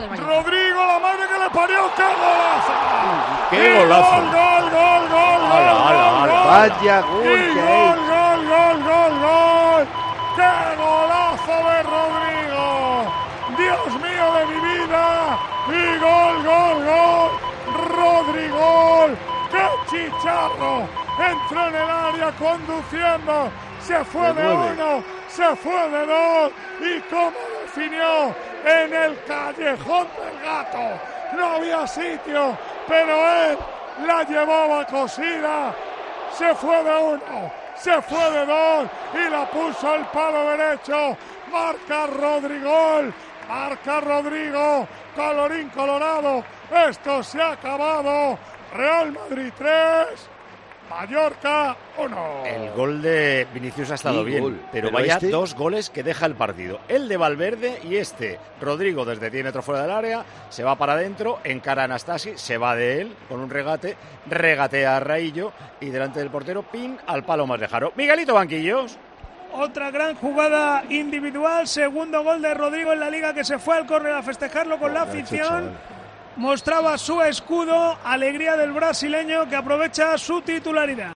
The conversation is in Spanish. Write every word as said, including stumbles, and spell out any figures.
Rodrigo, la madre que le parió, ¡qué golazo! ¡Qué golazo! ¡Gol, gol, gol, gol! ¡Hala, gol, hala, gol, hala! gol. Vaya gol Y que gol, hay. gol, gol, gol, gol. ¡Qué golazo de Rodrigo! ¡Dios mío de mi vida! Y gol, gol, gol. Rodrigo, ¡qué chicharro! Entró en el área conduciendo. Se fue de uno, se fue de dos. Y cómo definió en el callejón del gato. No había sitio, pero él la llevaba cosida. Se fue de uno, se fue de dos y la puso al palo derecho. Marca Rodrigo, marca Rodrigo, colorín colorado. Esto se ha acabado. Real Madrid tres, Mallorca uno. El gol de Vinicius ha estado Sí, bien, gol. pero, Pero vaya este... dos goles que deja el partido. El de Valverde y este. Rodrigo desde diez metros fuera del área, se va para adentro, encara a Anastasi, se va de él con un regate, regatea a Raillo y delante del portero, pin al palo más lejano. Miguelito Banquillos. Otra gran jugada individual, segundo gol de Rodrigo en la Liga, que se fue al córner a festejarlo con la afición. Mostraba su escudo, alegría del brasileño que aprovecha su titularidad.